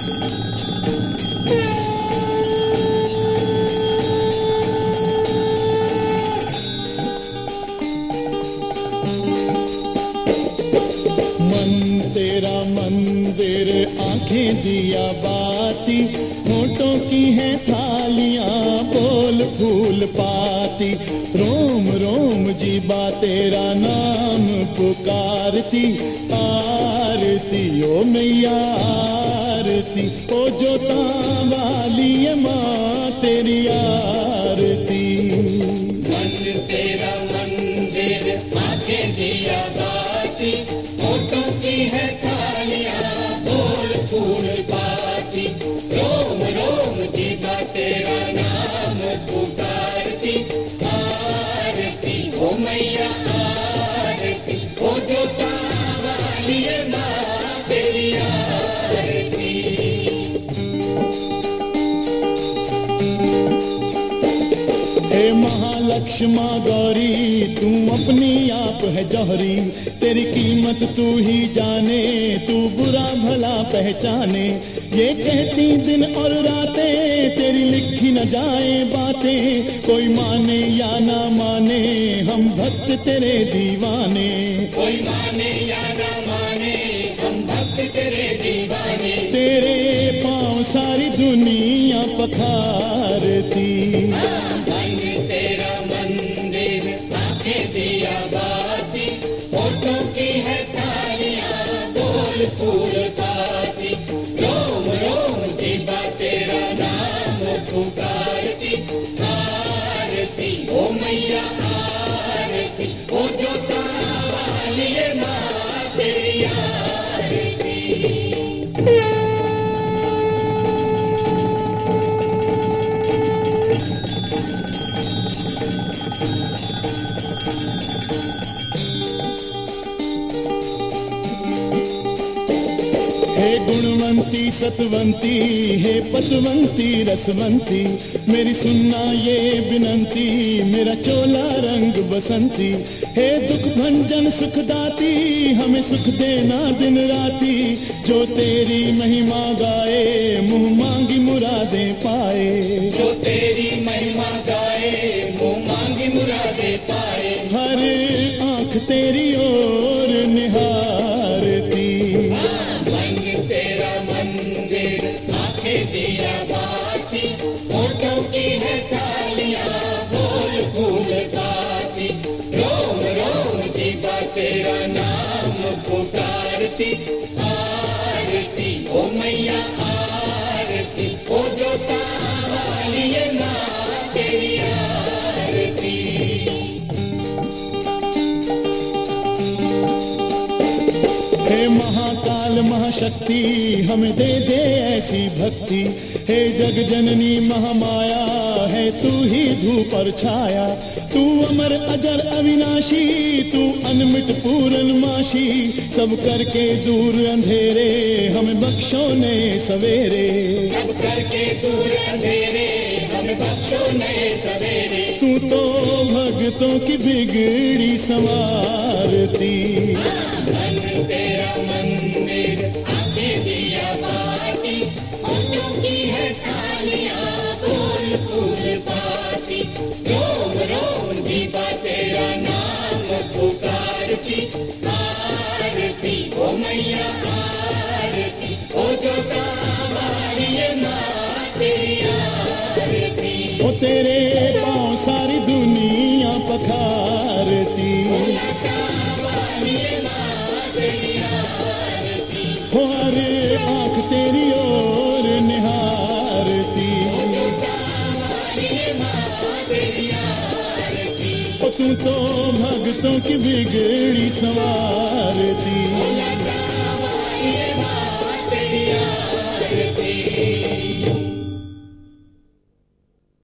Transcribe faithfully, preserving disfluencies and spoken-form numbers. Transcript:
तेरा मंदिर आंखें दिया बाती, होठों की है थालियां बोल फूल पाती। रोम रोम जीबा तेरा नाम पुकारती, आरती ओ मैया आरती, ओ जोता वाली माँ तेरी आरती। मन तेरा मंदिर आंखें दिया बाती, होठों की है थालियां बोल फूल पाती। रोम रोम जीवा तेरा नाम पुकारती, आरती ओ मैया आरती, ओ जोता वाली माँ तेरी आरती। हे महालक्ष्मा गौरी तू अपनी आप है जौहरी, तेरी कीमत तू ही जाने, तू बुरा भला पहचाने। ये कहती दिन और रातें तेरी लिखी न जाए बातें, कोई माने या ना माने हम भक्त तेरे दीवाने। कोई माने या ना माने हम भक्त तेरे दीवाने। तेरे पाँव सारी दुनिया पखारती। तेरा मंदिर आंखें दिया बाती, होठों की है थालियां बोल फूल पाती। रोम रोम जीवा तेरा नाम पुकारती, आरती ओ मैया आरती, ओ जोता वाली माँ तेरी आरती। हे गुणवंती सतवंती, हे पतवंती रसवंती, मेरी सुनना ये विनंती, मेरा चोला रंग बसंती। हे दुख भंजन सुखदाती, हमें सुख देना दिन राती, जो तेरी महिमा गाए मुँह मांगी मुरादें पाए। जो तेरी महिमा गाए मुँह मांगी मुरादें पाए। हर आँख तेरी ओर निहारती। तेरा मंदिर आंखें दिया बाती, होठों की है थालियां बोल फूल पाती। रोम रोम जीवा तेरा नाम पुकारती, आरती ओ मैया आरती, ओ जोता वाली माँ तेरी आरती। हे महाकाल महाशक्ति हमें दे दे ऐसी भक्ति, हे जग जननी महामाया है तू ही धूप और छाया। तू अमर अजर अविनाशी, तू अनमिट पूरन माशी, सब करके दूर अंधेरे हमें बख्शो नए सवेरे। सब करके दूर अंधेरे हमें बख्शो नए सवेरे। तू तो भक्तों की बिगड़ी संवारती। तेरा मंदिर आंखें दिया बाती, होठों की है थालियां बोल फूल पाती। रोम रोम जीवा तेरा नाम पुकारती, आरती ओ मैया आरती, ओ जोता वाली माँ तेरी आरती। ओ तेरे पाँव सारी दुनिया पखारती। हो हर आँख तेरी ओर निहारती। ओ तू तो भक्तों की बिगड़ी संवारती।